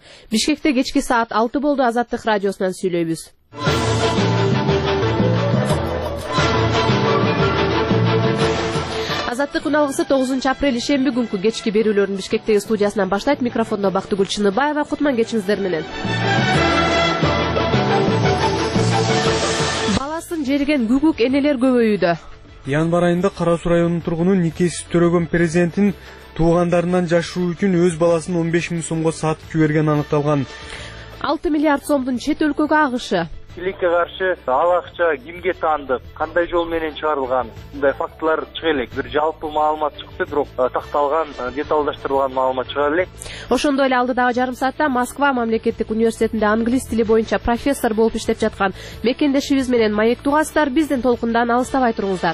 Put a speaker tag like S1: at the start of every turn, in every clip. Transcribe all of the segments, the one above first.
S1: Бишкекте кечки саат 6 болду. Азаттык радиосунан сүйлөйбүз. Азаттык күн алгысы 9 апрель ишемби күнкү кечки берүүлөрүн Бишкектеги студиясынан баштайт. Микрофондо Бактыгүл Чыныбаева. Кутман кечиңиздер менен. Баласын жериген күгүк энелер көбөйүүдө.
S2: Январь айында Кара Суу районунун тургуну никеси төрөгөн президенттин туугандарынан жашыруу үчүн өз баласын 15 000 сомго сатып жибергени аныкталган. 6
S1: миллиард сомдун чет өлкөгө агышы.
S3: Тилекке каршы ал акча кимге таандык, кандай жол менен чыгарылган, мындай фактылар чыга элек. Бир жалпы маалымат чыкты, бирок такталган, деталдаштырылган маалымат чыга элек.
S1: Ошондой эле алдыдагы жарым саатта Москва мамлекеттик университетинде англис тили боюнча профессор болуп иштеп жаткан мекендешибиз менен маектугасыздар. Биздин толкундан алыстабай туруңуздар.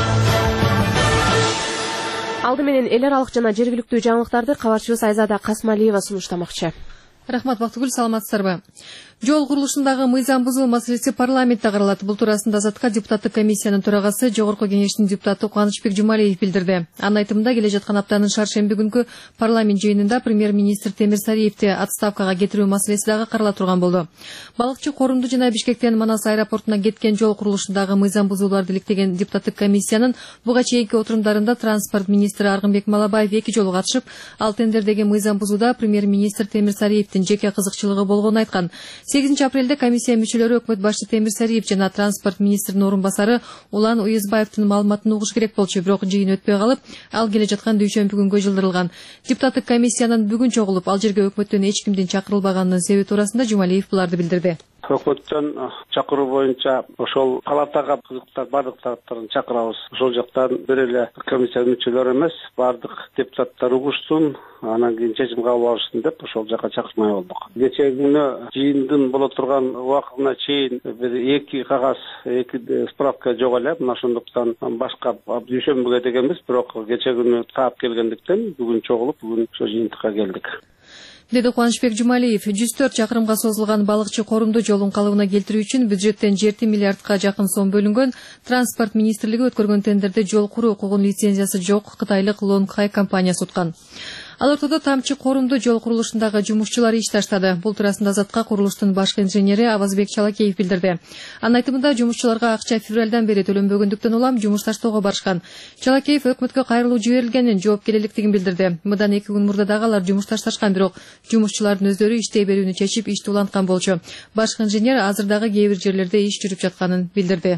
S1: Алды менен эл аралык жана жергиликтүү жаңылыктарды кабарчыбыз Айзада Касмалиева сунуштамакчы.
S4: Рахмат, Бактыгүл, саламатсыздарбы? Жол курулушундагы мыйзам бузуу маселеси парламентте каралат. Бул туурасында Азатка депутаттык комиссиянын төрагасы, Жогорку кеңештин депутаты Кубанычбек Жумалиев билдирди. Анын айтымында, келе жаткан аптанын шаршемби күнкү парламент жыйынында премьер-министр Темир Сариевди отставкага кетирүү маселеси дагы карала турган болду. Балыкчы Корумду жана Бишкектен Манас аэропортуна кеткен жол курулушундагы мыйзам бузууларды иликтеген депутаттык комиссиянын буга чейинки отурумдарында транспорт министри Аргынбек Малабаев 2 жолу катышып, ал тендердеги мыйзам бузууда премьер-министр Темир Сариевдин жеке кызыкчылыгы болгонун айткан. 8 апрелде комиссия мүчөлөрү өкмөт башчы Темир Сариев жана транспорт министринин орун басары Улан Уезбаевдин маалыматын угуш керек болчу, бирок жыйын өтпөй калып, ал келе жаткан дүйшөмбү күнгө жылдырылган. Депутаттык комиссиянын бүгүн чогулуп, ал жерге өкмөттөн эч кимдин чакырылбаганынын себеби туурасында Жумалиев буларды билдирди.
S5: Өкмөттөн чакыруу боюнча ошол палатага кызыктар бардык тараптарын чакырабыз. Ошол жактан бир эле комиссия мүчөлөрү эмес, бардык депутаттар угушсун, анан кийин чечим кабыл алышсын деп ошол жака чакырмай болдук. Кечээ күнү жыйындын боло турган убакытына чейин бир 2 кагаз, 2 справка жок эле. Мына ошондуктан башка дүйшөмбүгө дегенбиз, бирок кечээ күнү таап келгендиктен бүгүн чогулуп, бүгүн ошо жыйынтыкка келдик.
S4: Деди Кубанычбек Жумалиев. 104 чакырымга созулган балыкчы Корумду жолун калыбына келтирүү үчүн бюджеттен 7 миллиардка жакын сом бөлүнгөн. Транспорт министрлиги өткөргөн тендерде жол куруу укугунун лицензиясы жок кытайлык Лонгхай компаниясы уткан. Ал ортодо тамчы Корумду жол курулушундагы жумушчулар иш таштады. Бул туурасында Азатка курулуштун башкы инженери Авазбек Чалакеев билдирди. Анын айтымында жумушчуларга акча февралдан бери төлөнбөгөндүктөн улам жумуш таштоого барышкан. Чалакеев өкмөткө кайрылуу жиберилгенин, жоопкерчиликтигин билдирди. Мындан 2 күн мурда дагы алар жумуш ташташкан, бирок жумушчулардын өздөрү иштей берүүнү чечип, ишти уланткан болчу. Башкы инженер азыр дагы кээ бир жерлерде иш жүрүп жатканын билдирди.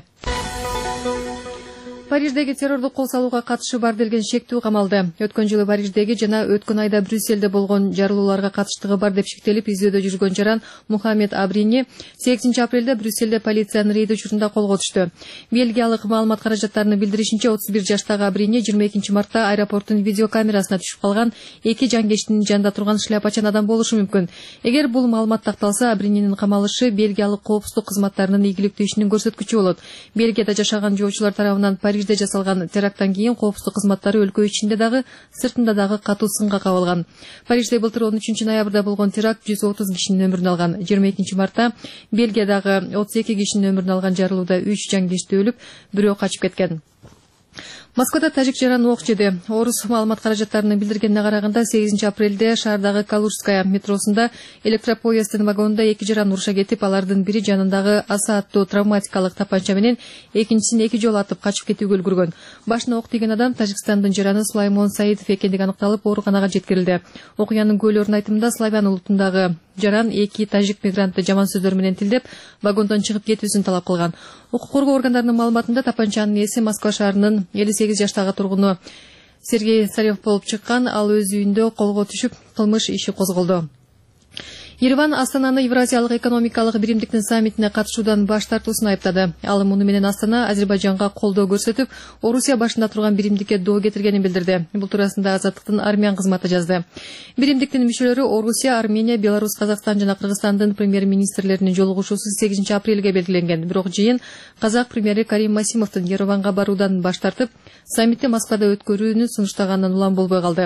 S4: Париждеги террордук кол салууга катышы бар делген шектүү камалды. Өткөн жылы Париждеги жана өткөн айда Брюсселде болгон жарылууларга катыштыгы бар деп шектелип издөөдө жүргөн жаран Мухаммед Абрини 8 апрелде Брюсселде полициянын рейди учурунда колго түштү. Бельгиялык маалымат каражаттарынын билдиришинче 31 жаштагы Абрини 22 мартта аэропорттун видеокамерасына түшүп калган 2 жангечтин жанында турган шляпачан адам болушу мүмкүн. Эгер бул маалымат такталса, Абрининин камалышы Бельгиялык коопсуздук кызматтарынын ийгиликтүү ишинин көрсөткүчү болот. Бельгияда жашаган жоочулар тарабынан Парижде жасалган теракттан кийин коопсуздук кызматтары өлкө ичинде дагы, сыртында дагы катуу сынга кабылган. Парижде былтыр 13 ноябрда болгон теракт 130 кишинин өмүрүн алган. 22 мартта Бельгиядагы 32 кишинин өмүрүн алган жарылууда 3 жангечти өлүп, бирөө качып кеткен. Москвада тажик жаран ок жеди. Орус маалымат каражаттарынын билдиргенине караганда 8 апрелде шаардагы Калужская метросунда электропоезддин вагонунда 2 жаран уруша кетип, алардын бири жанындагы аса аттуу травматикалык тапанча менен, экинчисин 2 жолу атып качып кетүүгө үлгүргөн. Башына ок тийген адам Тажикстандын жараны Сулаймон Саидов экендиги аныкталып, ооруканага жеткирилди. Окуянын күбөлөрүнүн айтымында славян улутундагы жаран 2 тажик мигрантты жаман сөздөр менен тилдеп, вагондон чыгып кетүүсүн талап кылган. Укук коргоо органдарынын маалыматында тапанчанын ээси Москва шаарынын 58 жаштагы тургуну Сергей Царев болуп чыккан. Ал өз үйүндө колго түшүп, кылмыш иши козголду. Ереван Астананы Евразиялык экономикалык биримдиктин саммитине катышуудан баш тартуусун айыптады. Ал муну менен Астана Азербайжанга колдоо көрсөтүп, Орусия башында турган биримдикке доо кетиргенин билдирди. Бул туурасында Азаттыктын Армян кызматы жазды. Биримдиктин мүчөлөрү Орусия, Армения, Беларусь, Казакстан жана Кыргызстандын премьер-министрлеринин жолугушуусу 8 апрелге белгиленген. Бирок жыйын Казак премьери Карим Масимовдун Ереванга баруудан баш тартып, саммитти Москвада өткөрүүнү сунуштаганынан улам болбой калды.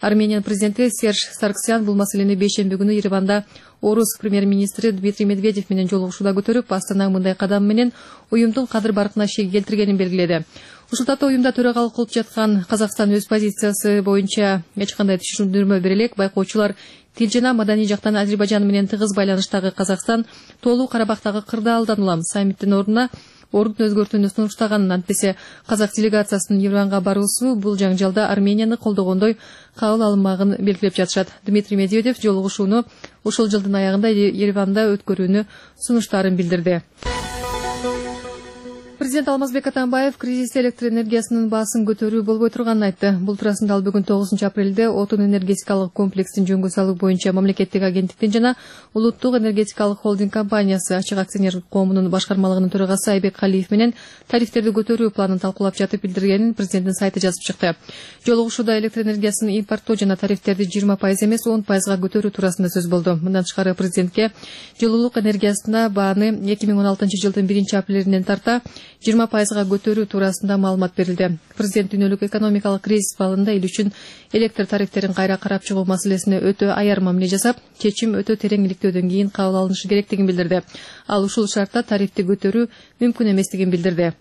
S4: Армениянын президенти Серж Сарксян бул маселени бейшемби күнү Ереванда орус премьер-министри Дмитрий Медведев менен жолугушууда көтөрүп, Астана мындай кадам менен уюмдун кадыр-баркына шек келтиргенин белгиледи. Ушул татоо уюмда төрагалык кылып жаткан Казакстан өз позициясы боюнча эч кандай түшүндүрмө бере элек. Байкоочулар тил жана маданий жактан Азербайжан менен тыгыз байланыштагы Казакстан тоолуу Карабактагы кырдаалдан улам саммиттин ордун өзгөртүүнү сунуштаган. Антесе казак делегациясынын Ереванга баруусу бул жаңжалда Арменияны колдогондой кабыл алынмагын белгилеп жатышат. Дмитрий Медведев жолугушууну ушул жылдын аягында Ереванда өткөрүүнү сунуштарын билдирди. Президент Алмазбек Атамбаев кризис электр энергиясынын баасын көтөрүү болбой турганын айтты. Бул туурасында ал бүгүн 9 апрелде отун энергетикалык комплексин жөнгө салуу боюнча мамлекеттик агенттиктин жана улуттук энергетикалык холдинг компаниясы ачык акционерлик коомунун башкармалыгынын төрагасы Айбек Калиев менен тарифтерди көтөрүү планын талкуулап жатып билдиргенин президенттин сайты жазып чыкты. Жолугушууда электр энергиясын импорттоо жана тарифтерди 20% эмес 10%га көтөрүү туурасында сөз болду. Мындан тышкары президентке жылуулук энергиясына бааны 2016 жылдын 1 апрелинен тарта 20%га көтөрүү туурасында маалымат берилди. Президент дүйнөлүк экономикалык кризис балында эл үчүн электр тарифтерин кайра карап чыгуу маселесине өтө аяр мамиле жасап, чечим өтө терең иликтөөдөн кийин кабыл алынышы керектигин билдирди. Ал ушул шартта тарифти көтөрүү мүмкүн эместигин билдирди.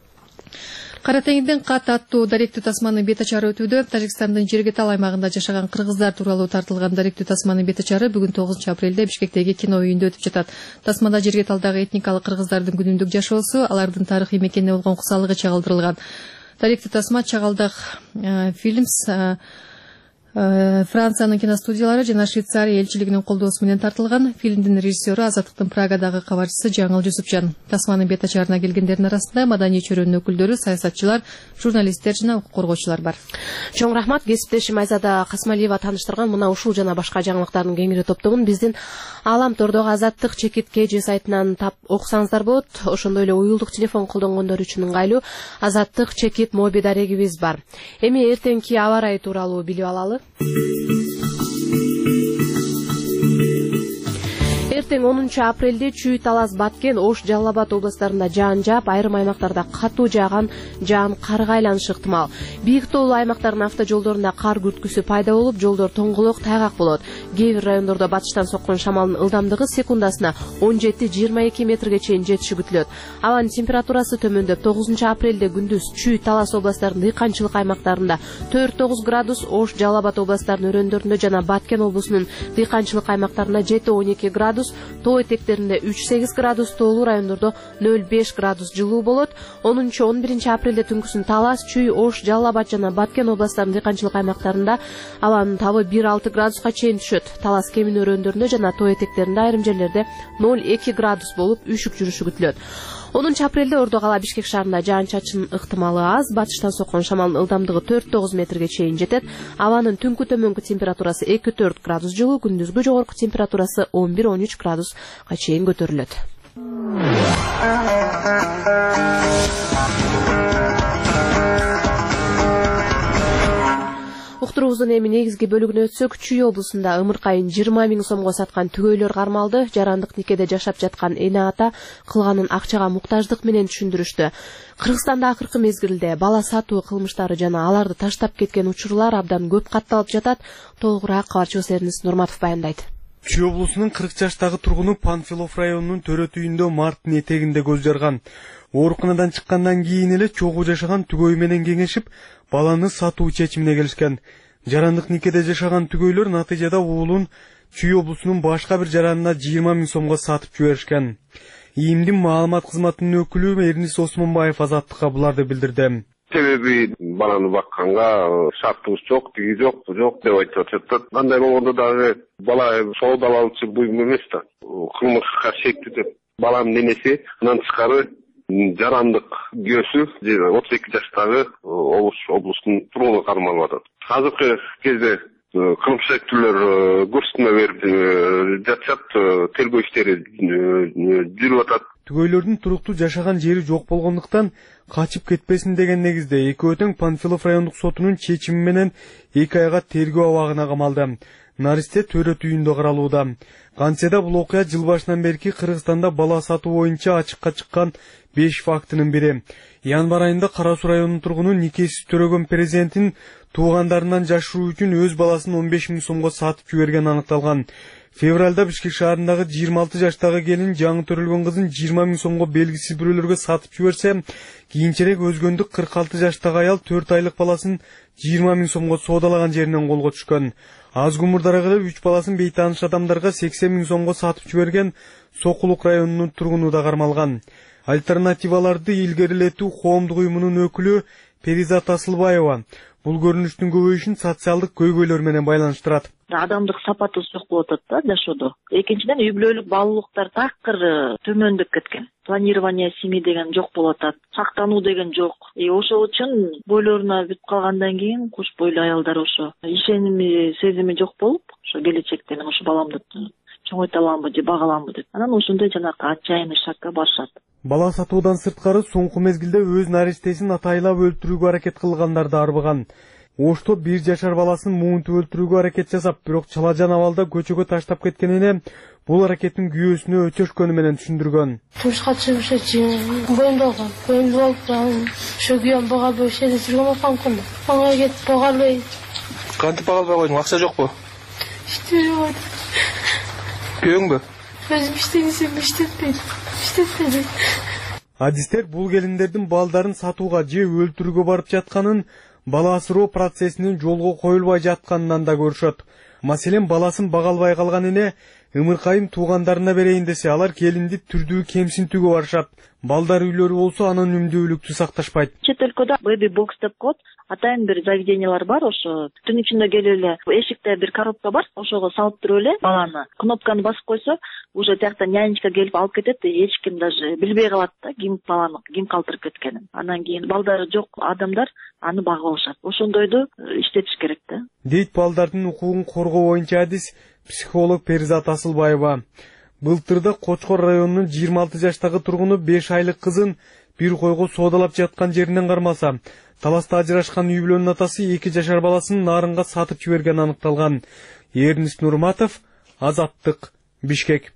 S4: Кара теңиздин Кат аттуу даректүү тасманын бет ачары өтүүдө. Тажикстандын Жергетал аймагында жашаган кыргыздар тууралуу тартылган даректүү тасманын бет ачары бүгүн 9 апрелде Бишкектеги кино үйүндө өтүп жатат. Тасмада Жергеталдагы этникалык кыргыздардын күнүмдүк жашоосу, алардын тарыхый мекенине болгон кусалыгы чагылдырылган. Даректүү тасма Чагалдак Фильмс, Франциянын киностудиялары жана Швейцария элчилигинин колдоосу менен тартылган. Фильмдин режиссеру Азаттыктын Прагадагы кабарчысы Жаңыл Жусупжан. Тасманын бет ачарына келгендердин арасында маданий чөйрөнүн өкүлдөрү, саясатчылар, журналисттер жана укук коргоочулар бар.
S1: Чоң рахмат. Кесиптешим Айзада Касмалиева тааныштырган мына ушул жана башка жаңылыктардын кеңири топтомун биздин Алам тордогу Азаттык чекит KG сайтынан тап окусаңыздар болот. Ошондой эле уюлдук телефон колдонгондор үчүн ыңгайлуу Азаттык чекит моби дарегибиз бар. Эми эртеңки аба ырайы тууралуу билип алалы. Эртең 10 апрелде Чүй, Талас, Баткен, Ош, Жалал Абад областарында жаан жаап, айрым аймактарда катуу жааган жаан карга айланышы ыктымал. Бийик тоолуу аймактардын автожолдорунда кар күрткүсү пайда болуп, жолдор тоңголок, тайгак болот. Кээ бир райондордо батыштан соккон шамалдын ылдамдыгы секундасына 17-22 метрге чейин жетиши күтүлөт. Абанын температурасы төмөндөп 9 апрелде күндүз Чүй, Талас областарынын дыйканчылык аймактарында 4-9 градус, Ош, Жалал Абад областарынын өрөөндөрүндө жана Баткен облусунун дыйканчылык аймактарында 7-12 градус, тоо этектеринде 3-8 градус, тоолуу райондордо 0-5 градус жылуу болот. 10-11 апрелде түнкүсүн Талас, Чүй, Ош, Жалал Абад жана Баткен областарынын дыйканчылык аймактарында абанын табы 1-6 градуска чейин түшөт. Талас кемин өрөөндөрүндө жана тоо этектеринде айрым жерлерде 0-2 градус болуп, үшүк жүрүшү күтүлөт. 10 апрелде Ордо кала Бишкек шаарында жаан-чачын ыктымалы аз, батыштан соккон шамалдын ылдамдыгы 4-9 метрге чейин жетет. Абанын түнкү төмөнкү температурасы 2-4 градус жылуу, күндүзгү жогорку температурасы 11-13 градуска чейин көтөрүлөт. Уктуруубуздун эми негизги бөлүгүнө өтсөк, Чүй облусунда ымыркайын 20 000 сомго саткан түгөйлөр кармалды. Жарандык никеде жашап жаткан эне ата кылганын акчага муктаждык менен түшүндүрүштү. Кыргызстанда акыркы мезгилде бала сатуу кылмыштары жана аларды таштап кеткен учурлар абдан көп катталып жатат. Толугураак кабарчыбыз Эрнис Нурматов баяндайт.
S2: Чүй облусунун 40 жаштагы тургуну Панфилов районунун төрөт үйүндө марттын этегинде көз жарган. Ооруканадан чыккандан кийин эле чогуу жашаган түгөй менен кеңешип, баланы сатуу чечимине келишкен. Жарандык никеде жашаган түгөйлөр натыйжада уулун Чүй облусунун башка бир жаранына 20 000 сомго сатып жиберишкен. ИИМдин маалымат кызматынын өкүлү Эрнис Осмонбаев Азаттыкка буларды билдирди.
S6: Себеби баланы бакканга шартыбыз жок, тиги жок, бу жок деп айтып жатат. Кандай болгондо дагы бала соодалоочу буюм эмес да. Кылмышка шектүү деп баланын энеси андан тышкары жарандык күйөөсү 32 жаштагы облустун тургуну кармалып атат. Азыркы кезде кылмыш шектүүлөр көрсөтмө берип жатышат, тергөө иштери жүрүп атат.
S2: Түгөйлөрдүн туруктуу жашаган жери жок болгондуктан качып кетпесин деген негизде экөө тең Панфилов райондук сотунун чечими менен 2 айга тергөө абагына камалды. наристе төрөт үйүндө каралууда. Кантсе да бул окуя жыл башынан берки Кыргызстанда бала сатуу боюнча ачыкка чыккан 5 фактынын бири. Январь айында Кара Суу районунун тургуну никесиз төрөгөн президенттин туугандарынан жашыруу үчүн өз баласын 15 000 сомго сатып жиберген аныкталган. Февралда Бишкек шаарындагы 26 жаштагы келин жаңы төрөлгөн кызын 20 000 сомго белгисиз бирөөлөргө сатып жиберсе, кийинчерээк өзгөндүк 46 жаштагы аял 4 айлык баласын 20 000 сомго соодалаган жеринен колго түшкөн. Аз гумурдара кылып 3 баласын бейтааныш адамдарга 80 000 сомго сатып жиберген Сокулук районунун тургуну да кармалган. Альтернативаларды илгерилетүү коомдук уюмунун өкүлү Перизат Асылбаева бул көрүнүштүн көбөйүшүн социалдык көйгөйлөр менен байланыштырат.
S7: Адамдык сапаты жок болуп атат да жашоодо. Экинчиден үй бүлөлүк баалуулуктар такыр төмөндөп кеткен. Планирование семьи деген жок болуп атат. Сактануу деген жок. Ошол үчүн бойлоруна бүтүп калгандан кийин куш бойлуу аялдар ошо ишеними, сезими жок болуп, ошо келечектен ошо баламды чоңойто аламбы же бага аламбы деп. Анан ошондой жанакы отчаянный шагга барышат.
S2: Бала сатуудан сырткары соңку мезгилде өз наристесин атайлап өлтүрүүгө аракет кылгандар да арбыган. Ошто 1 жашар баласын муунтуп өлтүрүүгө аракет жасап, бирок чалажан абалда көчөгө таштап кеткенине бул аракеттин күйөөсүнө өчөшкөнү менен түшүндүргөн.
S8: Турушка чыгышчы боюндалган, ошо күйөөм бага бөлүшөдө жүргөн апам ага кетип багалбай.
S9: Кантип багалбай койдуң? Акча жокпу?
S8: Жок.
S9: Күйөөңбү?
S8: Өзүм иштетпейм.
S2: Адистер бул келиндердин балдарын сатууга же өлтүрүүгө барып жатканын, бала асыроо процессинин жолго коюлбай жатканынан да көрүшөт. Маселен, баласын багалбай калган эне ымыркайым туугандарына берейин десе, алар келинди түрдүү кемсинтүүгө барышат. Балдар үйлөрү болсо анонимдүүлүктү сакташпайт.
S7: Чет өлкөдө baby box деп коет. Атайын бир заведениялар бар, ошо түн ичинде келип эле эшикте бир коробка бар, ошого салып туруп эле баланы кнопканы басып койсо, уже тиякта нянечка келип алып кетет, эч ким даже билбей калат да ким калтырып кеткенин. Анан кийин балдары жок адамдар аны багып алышат. Ошондойду иштетиш керек да.
S2: Дейт балдардын укугун коргоо боюнча адис психолог Перизат Асылбаева. Былтырда Кочкор районунун 26 жаштагы тургуну 5 айлык кызын бир койго соодалап жаткан жеринен кармалса, таласта ажырашкан үй бүлөнүн атасы 2 жашар баласын нарынга сатып жиберген аныкталган. Эрнис Нурматов, Азаттык, Бишкек.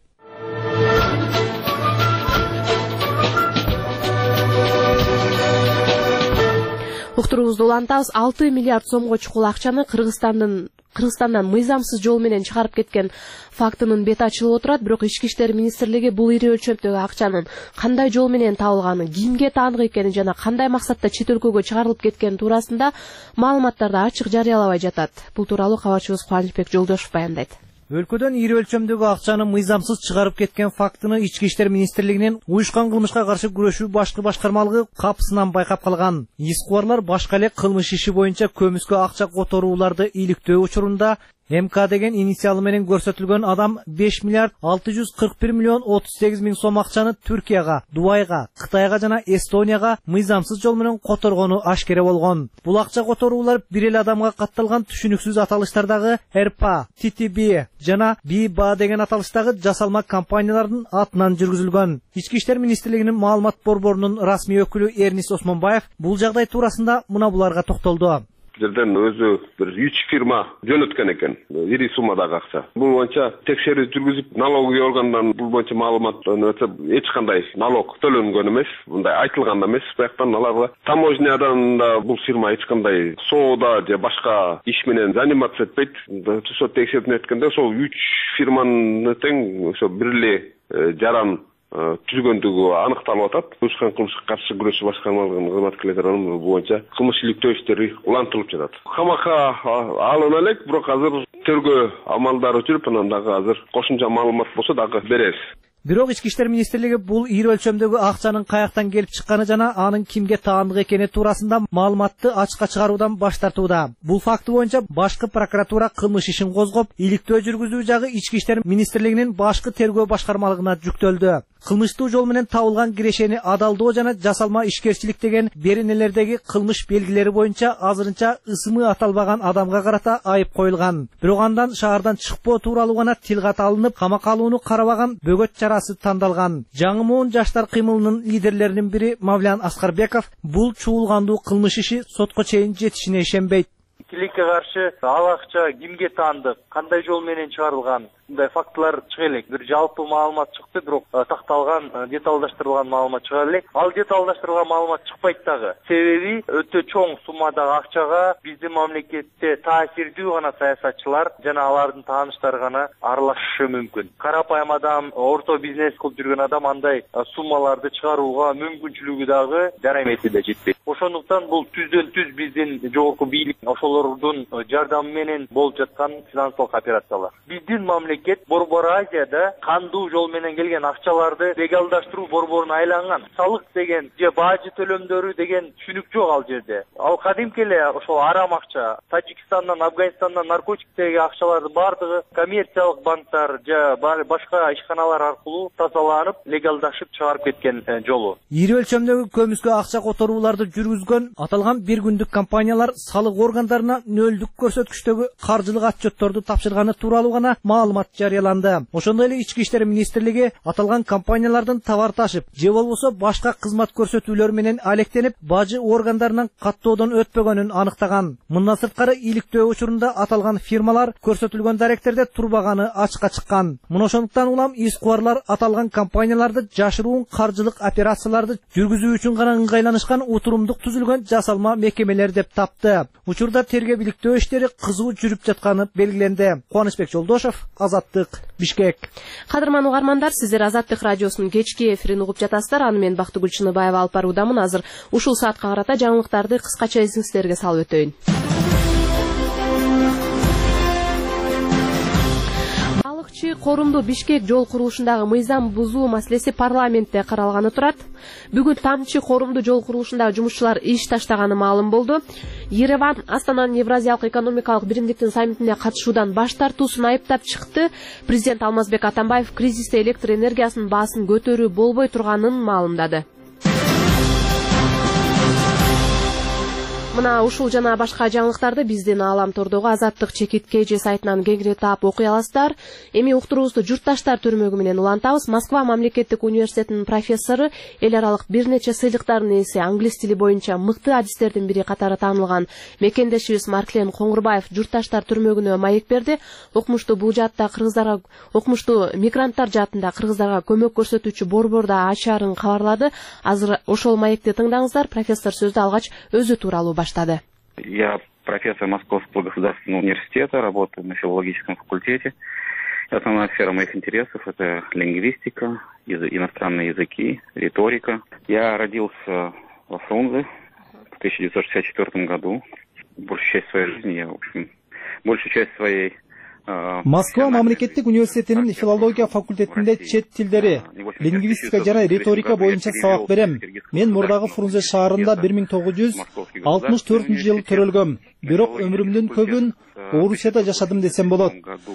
S1: Уктуруубузду улантабыз. 6 миллиард сомго чукул акчаны Кыргызстандан мыйзамсыз жол менен чыгарып кеткен фактынын бет ачылып отурат, бирок Ички иштер министрлиги бул ири өлчөмдөгү акчанын кандай жол менен табылганын, кимге таандык экенин жана кандай максатта чет өлкөгө чыгарылып кеткени туурасында маалыматтарды ачык жарыялабай жатат. Бул тууралуу кабарчыбыз Кубанычбек Жолдошов баяндайт.
S10: Өлкөдөн ири өлчөмдөгү акчаны мыйзамсыз чыгарып кеткен фактыны Ички иштер министрлигинин уюшкан кылмышка каршы күрөшүү башкы башкармалыгы капысынан байкап калган. Искубарлар башка эле кылмыш иши боюнча көмүскө акча которууларды иликтөө учурунда МК деген инициалы менен көрсөтүлгөн адам 5 миллиард 641 миллион 38 миң сом акчаны Түркияга, Дубайга, Кытайга жана Эстонияга мыйзамсыз жол менен которгону ашкере болгон. Бул акча которуулар бир эле адамга катталган түшүнүксүз аталыштардагы РПА, ТТБ жана БИБА деген аталыштагы жасалма компаниялардын атынан жүргүзүлгөн. Ички иштер министрлигинин маалымат борборунун расмий өкүлү Эрнис Осмонбаев бул жагдай туурасында мына буларга токтолду.
S6: Жерден өзү бир 3 фирма жөнөткөн экен, ири суммадагы акча. Бул боюнча текшерүү жүргүзүп, налоговый органдан бул боюнча маалымат эч кандай налог төлөнгөн эмес, мындай айтылган да эмес. Бияктан аларга таможнядан да бул фирма эч кандай соода же башка иш менен заниматься этпейт. Ошо текшерүүдөн өткөндө ошол 3 фирманын тең ошо бир эле жаран түзгөндүгү аныкталып атат. Уюшкан кылмышка каршы күрөшүү башкармалыгынын кызматкерлери боюнча кылмыш иликтөө иштери улантылып жатат. Камакка алына элек, бирок азыр тергөө амалдары жүрүп, анан дагы азыр кошумча маалымат болсо дагы беребиз.
S10: Бирок Ички иштер министрлиги бул ири өлчөмдөгү акчанын каяктан келип чыкканы жана анын кимге таандык экени туурасында маалыматты ачыкка чыгаруудан баш тартууда. Бул факты боюнча башкы прокуратура кылмыш ишин козгоп, иликтөө жүргүзүү жагы Ички иштер министрлигинин башкы тергөө башкармалыгына жүктөлдү. Кылмыштуу жол менен табылган кирешени адалдоо жана жасалма ишкерчилик деген беренелердеги кылмыш белгилери боюнча азырынча ысымы аталбаган адамга карата айып коюлган. Бирок андан шаардан чыкпоо тууралуу гана тил кат алынып, камакка алууну карабаган бөгөт чарасы тандалган. Жаңы муун жаштар кыймылынын лидерлеринин бири Мавлян Аскарбеков бул чуулгандуу кылмыш иши сотко чейин жетишине ишенбейт.
S3: тилекке каршы ал акча кимге таандык, кандай жол менен чыгарылган, мындай фактылар чыга элек. Бир жалпы маалымат чыкты, бирок такталган, деталдаштырылган маалымат чыга элек. Ал деталдаштырылган маалымат чыкпайт дагы. Себеби өтө чоң суммадагы акчага биздин мамлекетте таасирдүү гана саясатчылар жана алардын тааныштары гана аралашышы мүмкүн. Карапайым адам, орто бизнес кылып жүргөн адам андай суммаларды чыгарууга мүмкүнчүлүгү дагы жараймети да жетпейт. Ошондуктан бул түздөн түз биздин жогорку бийлик ошолордун жардамы менен болуп жаткан финансылык операциялар. Биздин мамлекет Борбор Азияда кандуу жол менен келген акчаларды легалдаштыруу борборуна айланган. Салык деген же бажы төлөмдөрү деген түшүнүк жок ал жерде. Ал кадимки эле ошол арам акча, Тажикстандан, Афганистандан наркотиктеги акчалардын бардыгы коммерциялык банктар же башка ишканалар аркылуу тазаланып, легалдашып чыгарып кеткен жолу.
S10: Ири өлчөмдөгү көмүскө акча которууларды жүргүзгөн аталган бир күндүк компаниялар салык органдарына нөлдүк көрсөткүчтөгү каржылык отчетторду тапшырганы тууралуу гана маалымат жарыяланды. Ошондой эле Ички иштер министрлиги аталган компаниялардын товар ташып же болбосо башка кызмат көрсөтүүлөр менен алектенип, бажы органдарынан каттоодон өтпөгөнүн аныктаган. Мындан сырткары иликтөө учурунда аталган фирмалар көрсөтүлгөн даректерде турбаганы ачыкка чыккан. Мына ошондуктан улам из кубарлар аталган компанияларды жашыруун каржылык операцияларды жүргүзүү үчүн гана ыңгайланышкан утурумдук түзүлгөн жасалма мекемелер деп тапты. Учурда тергөө иликтөө иштери кызуу жүрүп жатканы белгиленди. Кубанычбек Жолдошов, Азаттык, Бишкек.
S1: Кадырман угармандар, сиздер Азаттык радиосунун кечки эфирин угуп жатасыздар. Аны мен Бактыгүл Чыныбаева алып баруудамын. Азыр ушул саатка карата жаңылыктарды кыскача эсиңиздерге салып өтөйүн. Балыкчы корумду Бишкек жол курулушундагы мыйзам бузуу маселеси парламентте каралганы турат. Бүгүн Тамчы корумду жол курулушундагы жумушчулар иш таштаганы маалым болду. Ереван Астананын Евразиялык экономикалык биримдиктин саммитине катышуудан баш тартуусун айыптап чыкты. Президент Алмазбек Атамбаев кризисте электр энергиясынын баасын көтөрүү болбой турганын маалымдады. Мына ушул жана башка жаңылыктарды биздин Аалам тордогу Азаттык чекит KG сайтынан кеңири таап окуй аласыздар. Эми уктуруубузду журтташтар түрмөгү менен улантабыз. Москва мамлекеттик университетинин профессору, эл аралык бир нече сыйлыктардын ээси, англис тили боюнча мыкты адистердин бири катары таанылган мекендешибиз Марклен Коңгурбаев журтташтар түрмөгүнө маек берди. Окумуштуу бул жаатта кыргыздарга, окумуштуу мигранттар жаатында кыргыздарга көмөк көрсөтүүчү борборда ачаарын кабарлады. Азыр ошол маекти тыңдаңыздар. Профессор сөздү алгач өзү тууралуу баштады.
S11: Я профессор Московского государственного университета, работаю на филологическом факультете. Основная сфера моих интересов – это лингвистика, иностранные языки, риторика. Я родился во Фрунзе в 1964 году. Большую часть своей жизни я, в общем, большую часть своей
S12: Москва мамлекеттик университетинин филология факультетинде чет тилдери, лингвистика жана риторика боюнча сабак берем. Мен мурдагы Фрунзе шаарында 1964-жылы төрөлгөм. Бирок өмүрүмдүн көбүн Орусияда жашадым десем болот.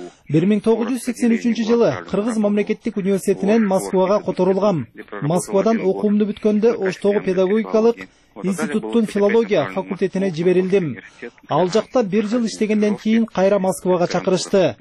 S12: 1983-жылы Кыргыз мамлекеттик университетинен Москвага которулгам. Москвадан окуумду бүткөндө Оштогу педагогикалык институттун филология факультетине жиберилдим. Ал жакта 1 жыл иштегенден кийин кайра Москвага чакырышты.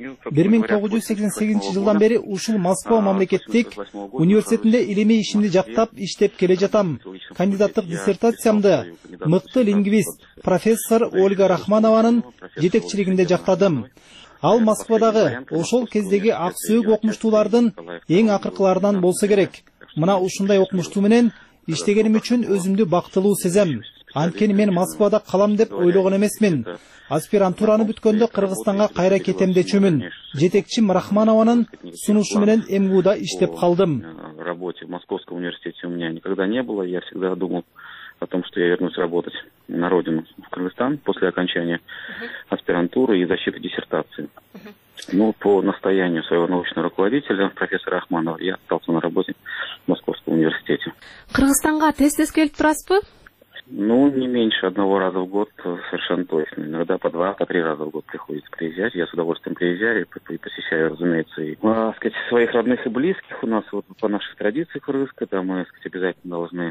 S12: 1988-жылдан бери ушул Москва мамлекеттик университетинде илимий ишимди жактап иштеп келе жатам. Кандидаттык диссертациямды мыкты лингвист профессор Ольга Рахманованын жетекчилигинде жактадым. Ал Москвадагы ошол кездеги ак сөөк окумуштуулардын эң акыркыларынан болсо керек. Мына ушундай окумуштуу менен иштегеним үчүн өзүмдү бактылуу сезем. Анткени мен Москвада калам деп ойлогон эмесмин. Аспирантураны бүткөндө Кыргызстанга кайра кетем дечүмүн. Жетекчим Рахманованын сунушу менен МГУда иштеп калдым.
S11: Работе в Московском университете у меня никогда не было. Я всегда думал о том, что я вернусь работать на родину, в Кыргызстан, после окончания аспирантуры и защиты диссертации. Ну, по настоянию своего научного руководителя, профессора Ахманова, я остался на работе в Московском университете.
S1: Кыргызстанга тез-тез келип турасызбы?
S11: Ну, не меньше 1 раза в год, совершенно точно. Иногда по 2, по 3 раза в год приходится приезжать. Я с удовольствием приезжаю и посещаю, разумеется, и, сказать, своих родных и близких. У нас вот по нашей традиции кыргызской, да, мы, сказать, обязательно должны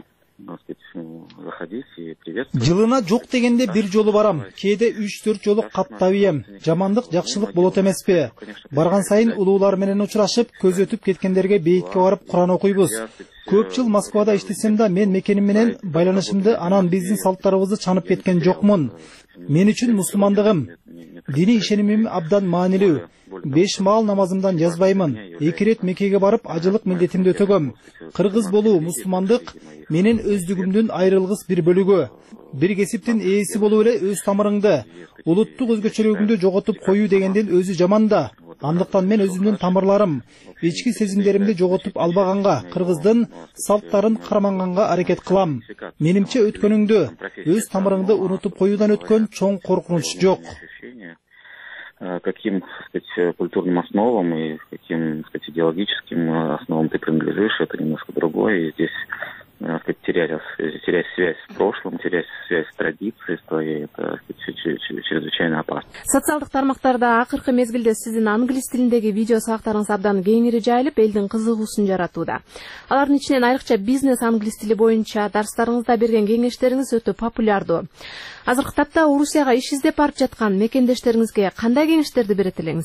S12: Жылына жок дегенде 1 жолу барам. Кээде 3-4 жолу каттап ийем. Жамандык, жакшылык болот эмеспи? Барган сайын улуулар менен учурашып, көз өтүп кеткендерге бейитке барып Куран окуйбуз. Көп жыл Москвада иштесем да мен мекеним менен байланышымды, анан биздин салттарыбызды чанып кеткен жокмун. Мен үчүн мусулмандыгым, диний ишенимим абдан маанилүү. 5 маал намазымдан жазбаймын. 2 рет Меккеге барып ажылык милдетимди өтөгөм. Кыргыз болуу, мусулмандык менин өздүгүмдүн айрылгыс бир бөлүгү. Бир кесиптин ээси болуп эле өз тамырыңды, улуттук өзгөчөлүгүңдү жоготуп коюу дегендин өзү жаман да. Андыктан мен өзүмдүн тамырларым, ички сезимдеримди жоготуп албаганга, кыргыздын салттарын карманганга аракет кылам. Менимче өткөнүңдү, өз тамырыңды унутуп коюудан өткөн чоң коркунуч жок.
S11: Каким, так сказать, культурным основам и каким, так сказать, идеологическим основам ты принадлежишь, это немножко другое. И здесь, так сказать, терять связь с прошлым, терять связь с традицией своей, это, так сказать, чрезвычайно опасно.
S1: Социалдык тармактарда акыркы мезгилде сиздин англис тилиндеги видео сабактарыңыз абдан кеңири жайылып, элдин кызыгуусун жаратууда. Алардын ичинен айрыкча бизнес англис тили боюнча дарстарыңызда берген кеңештериңиз өтө популярдуу. Азыркы тапта Орусияга иш издеп барып жаткан мекендештериңизге кандай кеңештерди берет элеңиз?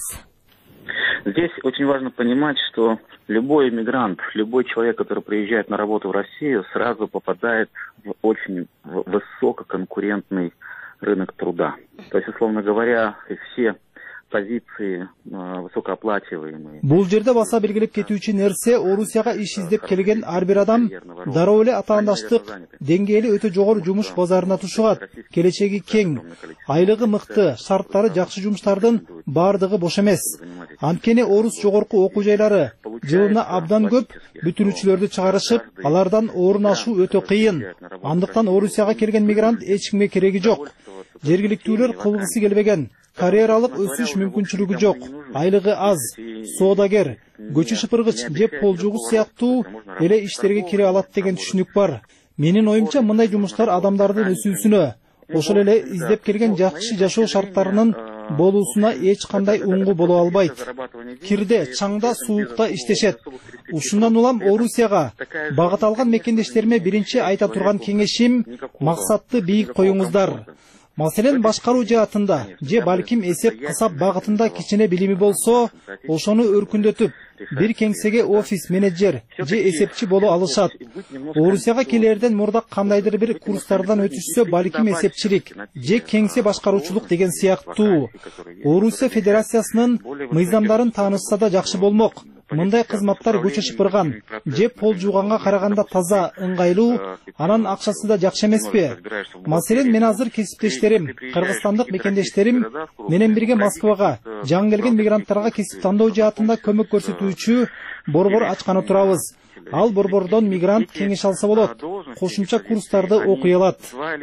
S11: Здесь очень важно понимать, что любой иммигрант, любой человек, который приезжает на работу в Россию, сразу попадает в очень высококонкурентный рынок труда. То есть, условно говоря, все позиции высокооплачиваемые.
S12: Бул жерде баса белгилеп кетүүчү нерсе, Орусияга иш издеп келген ар бир адам дароо эле атаандаштык деңгээли өтө жогору жумуш базарына тушугат. Келечеги кең, айлыгы мыкты, шарттары жакшы жумуштардын бардыгы бош эмес. Анткени орус жогорку окуу жайлары жылына абдан көп бүтүрүүчүлөрдү чыгарышып, алардан орун алуу өтө кыйын. Андыктан Орусияга келген мигрант эч кимге кереги жок. Жергиликтүүлөр кылгысы келбеген. Карьералык өсүш мүмкүнчүлүгү жок, айлыгы аз, соодагер, көчү шыпыргыч же полжугуч сыяктуу эле иштерге кире алат деген түшүнүк бар. Менин оюмча мындай жумуштар адамдардын өсүүсүнө, ошол эле издеп келген жакшы жашоо шарттарынын болуусуна эч кандай уңгу боло албайт. Кирде, чаңда, суукта иштешет. Ушундан улам Орусияга багыт алган мекендештериме биринчи айта турган кеңешим, максатты бийик коюңуздар. Маселен, башкаруу жаатында же балким эсеп кысап багытында кичине билими болсо, ошону өркүндөтүп, бир кеңсеге офис менеджер же эсепчи боло алышат. Орусияга келерден мурда кандайдыр бир курстардан өтүшсө, балким эсепчилик же кеңсе башкаруучулук деген сыяктуу. Орусия Федерациясынын мыйзамдарын таанышса да жакшы болмок. Мындай кызматтар көчө шыпырган же пол жууганга караганда таза, ыңгайлуу, анан акчасы да жакшы эмеспи? Маселен, мен азыр кесиптештерим, кыргызстандык мекендештерим менен бирге Москвага жаңы келген мигранттарга кесип тандоо жаатында көмөк көрсөтүүчү борбор ачканы турабыз. Ал борбордон мигрант кеңеш алса болот, кошумча курстарды окуй алат.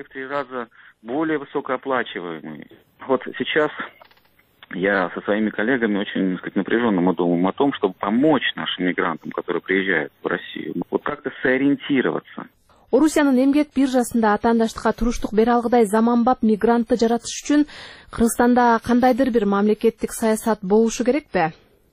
S11: Более высокооплачиваемые. Вот сейчас я со своими коллегами очень, так сказать, напряженно мы думаем о том, чтобы помочь нашим мигрантам, которые приезжают в Россию, вот как-то сориентироваться.
S1: Орусиянын эмгек биржасында атаандаштыкка туруштук бере алгыдай заманбап мигрантты жаратыш үчүн Кыргызстанда кандайдыр бир мамлекеттик болушу керекпи?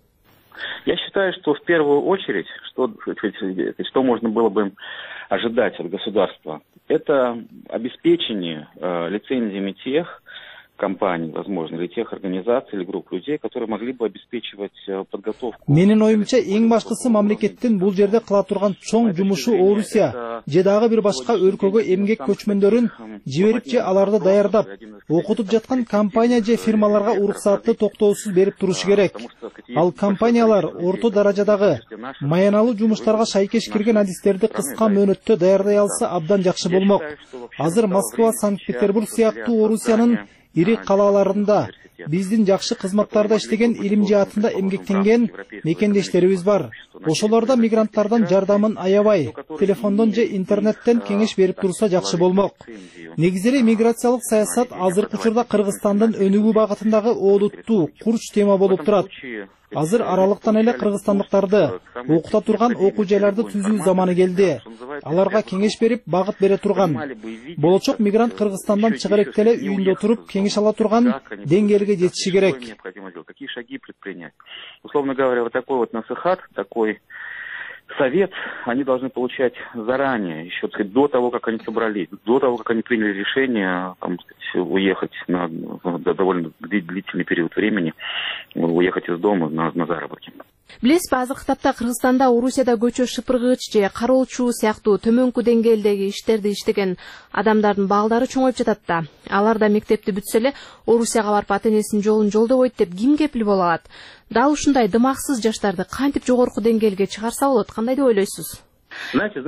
S11: Я считаю, что в первую очередь, что можно было бы ожидать от государства, это обеспечение лицензиями тех компаний, возможно, или тех организаций или групп людей, которые могли бы обеспечивать подготовку.
S12: Менин оюмча эң башкысы мамлекеттин бул жерде кыла турган чоң жумушу Орусия же дагы бир башка өлкөгө эмгек көчмөндөрүн жиберип же аларды даярдап, окутуп жаткан компания же фирмаларга уруксатты токтоосуз берип турушу керек. Ал компаниялар орто даражадагы маяналуу жумуштарга шайкеш кирген адистерди кыска мөөнөттө даярдай алса абдан жакшы болмок. Азыр Москва, Санкт-Петербург сыяктуу Орусиянын ири калаларында биздин жакшы кызматтарда иштеген илим жаатында эмгектенген мекендештерибиз бар. Ошолордо мигранттардан жардамын аябай, телефондон же интернеттен кеңеш берип турса жакшы болмок. Негизи эле миграциялык саясат азыркы учурда Кыргызстандын өнүгүү багытындагы олуттуу курч тема болуп турат. Азыр аралыктан эле кыргызстандыктарды окута турган окуу жайларды түзүү заманы келди. Аларга кеңеш берип, багыт бере турган. Болочок мигрант Кыргызстандан чыга электе эле үйүндө отуруп кеңеш ала турган деңгээлге жетиши керек.
S11: Какие шаги предпринять? Условно говоря, вот такой вот насыхат, такой совет они должны получать заранее, еще, так сказать, до того, как они собрались, до того, как они приняли решение там, сказать, уехать на довольно длительный период времени, уехать из дома на заработки.
S1: Билесизби, азыркы тапта Кыргызстанда Орусияда көчө шыпыргыч же кароолчу сыяктуу төмөнкү деңгээлдеги иштерди иштеген адамдардын балдары чоңоюп жатат да. Алар да мектепти бүтсө эле Орусияга барып ата-энесинин жолун жолдобойт деп ким кепил боло алат? Дал ушундай дымаксыз жаштарды кантип жогорку деңгээлге чыгарса болот? Кандай деп ойлойсуз?
S11: Знаете,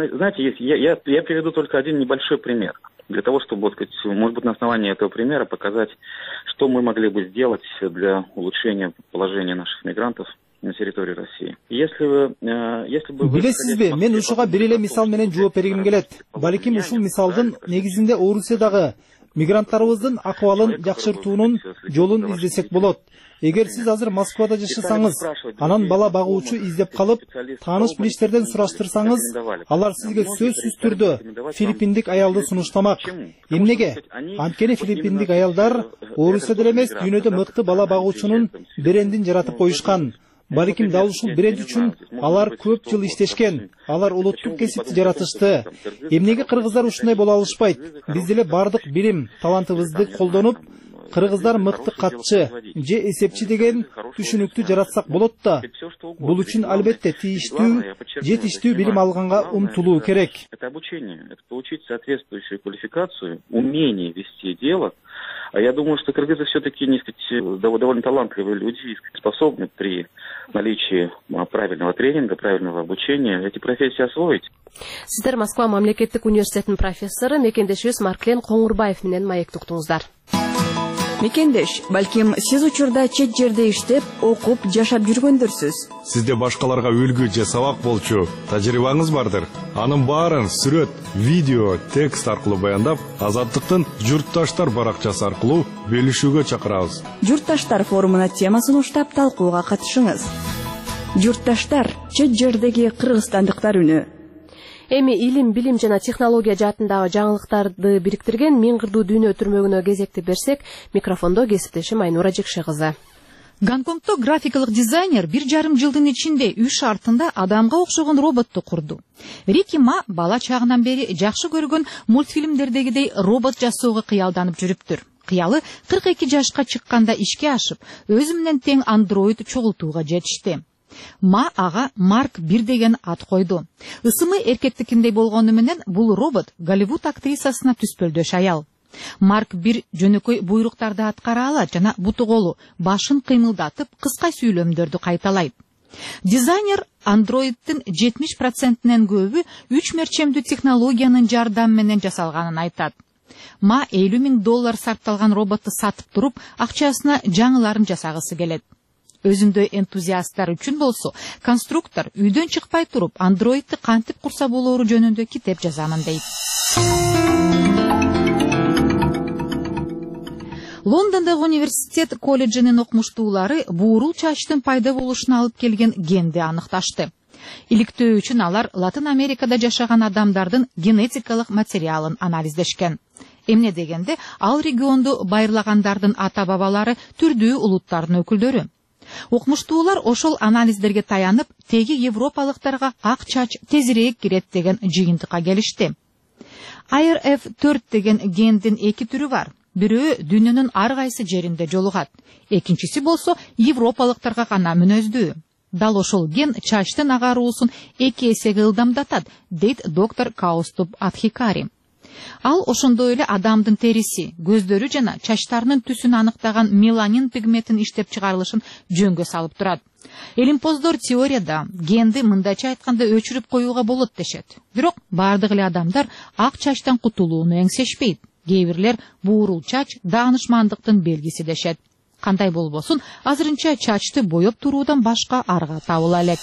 S11: я приведу только один небольшой пример. Для того, чтобы, может быть, на основании этого примера показать, что мы могли бы сделать для улучшения положения наших мигрантов на территории России. Если бы
S12: Билесизби, мен ушуга бир эле мисал менен жооп бергим келет. Балким ушул мисалдын негизинде Орусиядагы мигранттарыбыздын акыбалын жакшыртуунун жолун издесек болот. Эгер сиз азыр Москвада жашасаңыз, анан бала багуучу издеп калып, тааныш билиштерден сураштырсаңыз, алар сизге сөзсүз түрдө филиппиндик аялды сунуштамак. Эмнеге? Анткени филиппиндик аялдар Орусияда эмес, дүйнөдө мыкты бала багуучунун брендин жаратып коюшкан. Балким дал ушул бренд үчүн алар көп жыл иштешкен. Алар улуттук кесипти жаратышты. Эмнеге кыргыздар ушундай боло алышпайт? Биз деле бардык билим, талантыбызды колдонуп, кыргыздар мыкты катчы же эсепчи деген түшүнүктү жаратсак болот да. Бул үчүн албетте тийиштүү, жетиштүү билим алганга умтулуу керек.
S11: Это обучение, это получить соответствующую квалификацию, умение вести дело. А я думаю, что кыргызы все-таки довольно талантливые люди, способны при наличии правильного тренинга, правильного обучения эти профессии освоить.
S1: Сиздер Москва мамлекеттик университетинин профессору мекендешибиз Марклен Коңурбаев менен маектик уктуңуздар.
S13: Мекендеш, балким сиз учурда чет жерде иштеп, окуп, жашап жүргөндөрсүз.
S14: Сизде башкаларга үлгү же сабак болчу тажрыйбаңыз бардыр. Анын баарын сүрөт, видео, текст аркылуу баяндап, Азаттыктын Журтташтар баракчасы аркылуу бөлүшүүгө чакырабыз.
S13: Журтташтар форумуна темасын уштап талкууга катышыңыз. Журтташтар, чет жердеги кыргызстандыктар үнү.
S1: Эми илим, билим жана технология жаатындагы жаңылыктарды бириктирген Миң кырдуу дүйнө өтүрмөгүнө кезекти берсек, микрофондо кесиптешим Айнура Жекше кызы.
S15: Гонконгдо графикалык дизайнер 1,5 жылдын ичинде үй шартында адамга окшогон роботту курду. Рики Ма бала чагынан бери жакшы көргөн мультфильмдердегидей робот жасоого кыялданып жүрүптүр. Кыялы 42 жашка чыкканда ишке ашып, өзү менен тең андроид чогултууга жетишти. Ма ага Марк 1 деген ат койду. Ысымы эркектикиндей болгону менен бул робот Голливуд актрисасына түспөлдөш аял. Марк 1 жөнөкөй буйруктарды аткара алат жана буту колу башын кыймылдатып кыска сүйлөмдөрдү кайталайт. Дизайнер андроиддин 70%нен көбү 3 мерчемдүү технологиянын жардамы менен жасалганын айтат. Ма $50,000 сарпталган роботту сатып туруп, акчасына жаңыларын жасагысы келет. Өзүндөй энтузиасттар үчүн болсо, конструктор үйдөн чыкпай туруп, андроидти кантип курса болоору жөнүндө китеп жазамын дейт. Лондондогу университет колледжинин окумуштуулары буурул чачтын пайда болушуна алып келген генди аныкташты. Иликтөө үчүн алар Латын Америкада жашаган адамдардын генетикалык материалын анализдешкен. Эмне дегенде, ал регионду байырлагандардын ата-бабалары түрдүү улуттардын өкүлдөрү. Окумуштуулар ошол анализдерге таянып, теги европалыктарга ак чач тезирээк кирет деген жыйынтыкка келишти. IRF4 деген гендин 2 түрү бар. Бирөө дүйнөнүн ар кайсы жеринде жолугат. Экинчиси болсо европалыктарга гана мүнөздүү. Дал ошол ген чачтын агаруусун 2 эсеге ылдамдатат, дейт доктор Каустуб Адхикари. Ал ошондой эле адамдын териси, көздөрү жана чачтарынын түсүн аныктаган меланин пигментин иштеп чыгарылышын жөнгө салып турат. Элимпоздор теорияда генди мындайча айтканда өчүрүп коюуга болот дешет. Бирок бардык эле адамдар ак чачтан кутулууну эңсешпейт. Кээ бирлер буурул чач даанышмандыктын белгиси дешет. Кандай болбосун, азырынча чачты боеп туруудан башка арга табыла элек.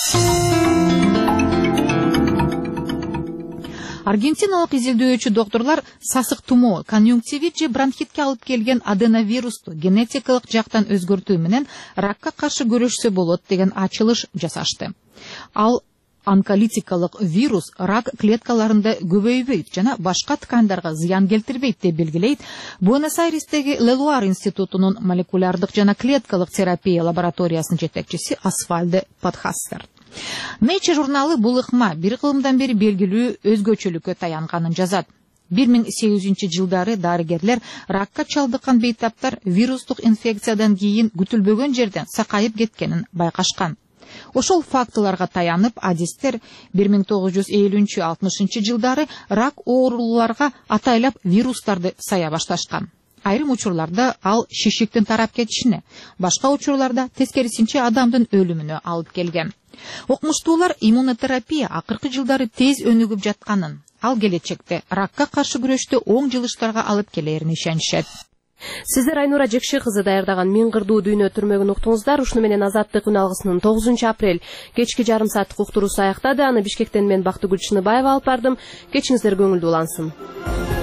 S15: Аргентиналык изилдөөчү докторлар сасык тумоо, конъюнктивит же бронхитке алып келген аденовирусту генетикалык жактан өзгөртүү менен ракка каршы күрөшсө болот деген ачылыш жасашты. Ал онколитикалык вирус рак клеткаларында көбөйбөйт жана башка ткандарга зыян келтирбейт деп белгилейт Буэнос-Айрестеги Лелуар институтунун молекулярдык жана клеткалык терапия лабораториясынын жетекчиси Асфальде Подхастер. Nature журналы бул ыкма бир кылымдан бери белгилүү өзгөчөлүккө таянганын жазат. 1800-жылдары дарыгерлер ракка чалдыккан бейтаптар вирустук инфекциядан кийин күтүлбөгөн жерден сакайып кеткенин байкашкан. Ошол фактыларга таянып, адистер 1950-60 жылдары рак оорулууларга атайлап вирустарды сая башташкан. Айрым учурларда ал шишиктин тарап кетишине, башка учурларда тескерисинче адамдын өлүмүнө алып келген. Окумуштуулар иммунотерапия акыркы жылдары тез өнүгүп жатканын, ал келечекте ракка каршы күрөштө оң жылыштарга алып келерин ишенишет.
S1: Сиздер Айнура Жекши кызы даярдаган Мен кырдуу дүйнө түрмөгүн уктуңуздар. Ушуну менен Азаттык күн алгысынын 9 апрель кечки жарым сааттык уктуруусу аяктады. Аны Бишкектен мен Бактыгүл Чыныбаева алып бардым. Кечиңиздер көңүлдүү улансын.